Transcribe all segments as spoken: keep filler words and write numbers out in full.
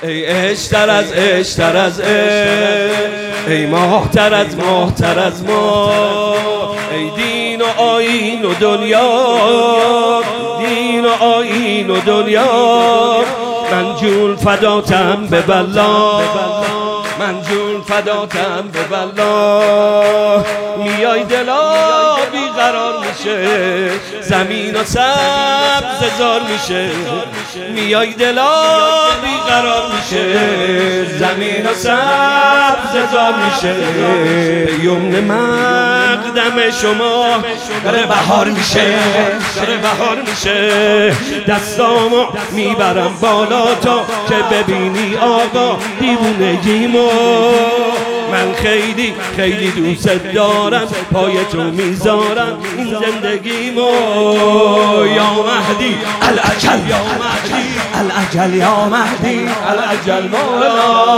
ای عشق‌تر از عشق‌تر از عشق، ای ماه‌تر از ماه‌تر از ماه، ای دین و آیین و دنیا، دین و آیین و دنیا. من جون فداتم به والله، من جون فداتم به والله. میای دلا بیقرار میشه، زمین و سبز زار میشه. میای دلا بیقرار میشه، زمین و سبز زار میشه. یمن مقدم شما داره بهار میشه، داره بهار میشه. دستامو میبرم بالا تا که ببینی آقا دیوونگیمو. من خیلی خیلی دوست دارم، پای تو میذارم این زندگیمو. یا مهدی الاجل، یا مهدی الاجل، یا مهدی الاجل مولا.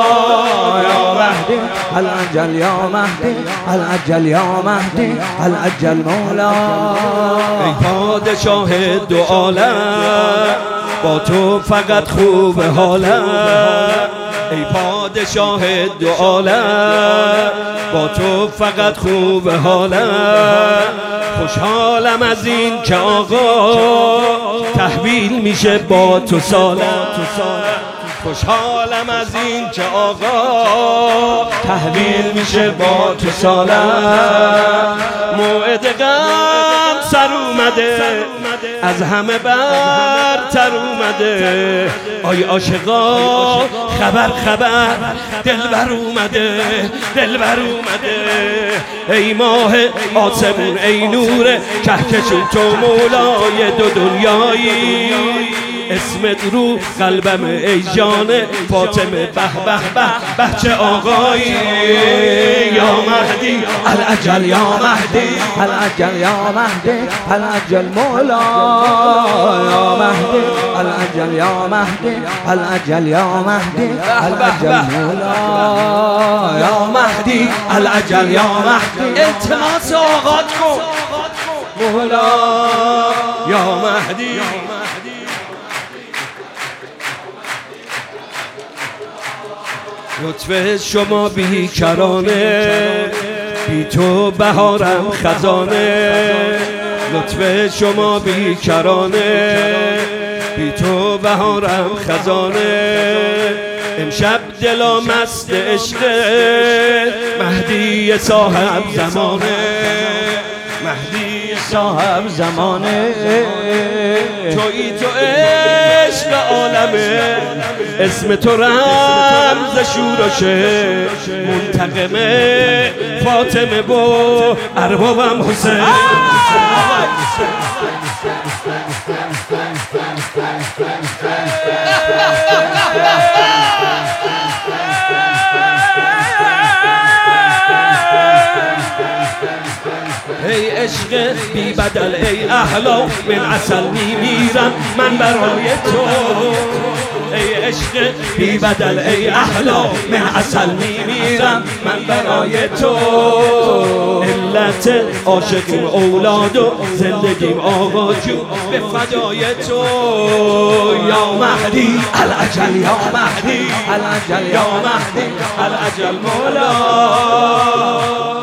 یا مهدی الاجل، یا مهدی الاجل، یا مهدی الاجل مولا. ای پادشاه دو عالم، با تو فقط خوب حالم. ای پادشاه دو عالم، با تو فقط خوب حالم. خوشحالم از این که آقا تحویل میشه با تو سالم. خوشحالم از این که آقا تحویل میشه با تو سالم. موعد غم سر اومده، از همه برتر اومده. آی عاشقا خبر خبر، دلبر اومده، دلبر اومده. ای ماه آسمون، ای نور کهکشون، تو مولای دو دنیایی. اسمت رو قلبم ای جان فاطمه، به به به به چه آقایی. یا مهدی الاجل، یا مهدی الاجل، یا مهدی الاجل مولا. یا مهدی الاجل، یا مهدی الاجل، یا مهدی الاجل مولا. یا مهدی الاجل، یا مهدی التماس آغاز کن مولا. یا مهدی لطف شما بیکرانه، بی تو بهارم خزانه. لطف شما بیکرانه، بی تو بهارم خزانه. امشب دلا مست عشق مهدی صاحب زمانه، مهدی صاحب زمانه. تویی تو عشق عالمه، اسم تو رمز شورشه. منتقمه فاطمه و اربابم حسین. ای عشق بی بدل، ای احلا من عسل میمیرم من برای تو. ای عشق بی بدل، ای احلا من عسل میمیرم من برای تو. علت عاشقیم اولاد و زندگیم آقا جون به فدای تو. یا مهدی الاجل، یا مهدی الاجل، یا مهدی الاجل مولا.